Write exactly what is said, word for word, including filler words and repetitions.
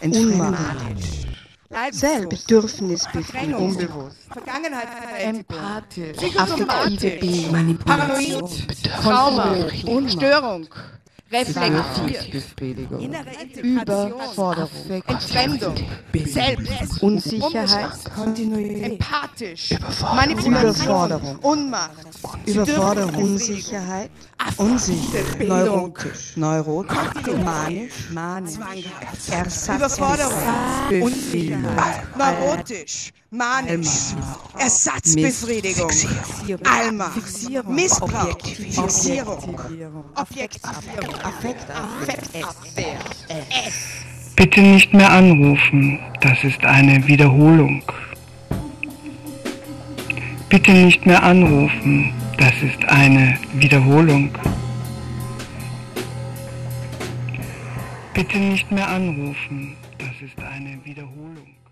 Unmacht, Selbstbedürfnisbefriedigung, unbewusst, empathisch, affektive Bindung, Manipulation, Trauma, Störung, reflexiv, Befriedigung, Überforderung, Entfremdung, Selbst, Unsicherheit, empathisch, Manipulation, Überforderung, Unmacht, Überforderung, Unsicherheit, unsicher, neurotisch, neurotisch, manisch, manisch, Ersatz, Überforderung, Befriedigung, neurotisch, manisch, Ersatzbefriedigung, Alma, Missbrauch, Fixierung, Objektivierung, Affektabwehr, Bitte nicht mehr anrufen, das ist eine Wiederholung. Bitte nicht mehr anrufen, das ist eine Wiederholung. Bitte nicht mehr anrufen, das ist eine Wiederholung.